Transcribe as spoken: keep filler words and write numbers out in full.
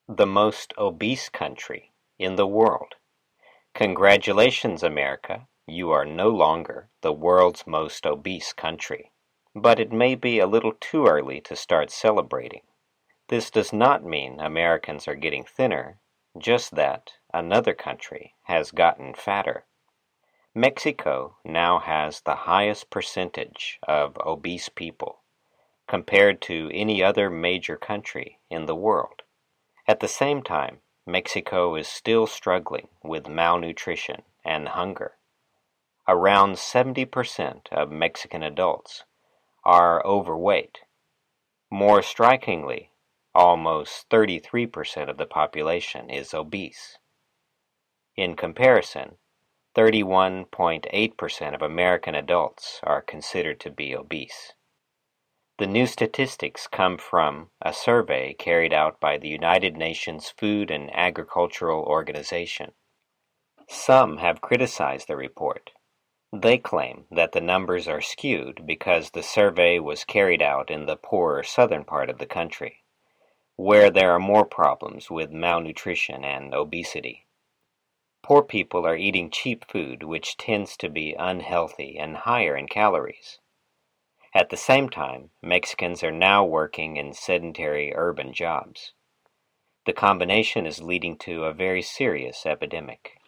the most obese country in the world. Congratulations, America, you are no longer the world's most obese country. But it may be a little too early to start celebrating. This does not mean Americans are getting thinner, just that another country has gotten fatter. Mexico now has the highest percentage of obese people compared to any other major country in the world. At the same time, Mexico is still struggling with malnutrition and hunger. Around seventy percent of Mexican adults are overweight. More strikingly, almost thirty-three percent of the population is obese. In comparison, thirty-one point eight percent of American adults are considered to be obese. The new statistics come from a survey carried out by the United Nations Food and Agricultural Organization. Some have criticized the report. They claim that the numbers are skewed because the survey was carried out in the poorer southern part of the country, where there are more problems with malnutrition and obesity. Poor people are eating cheap food which tends to be unhealthy and higher in calories. At the same time, Mexicans are now working in sedentary urban jobs. The combination is leading to a very serious epidemic.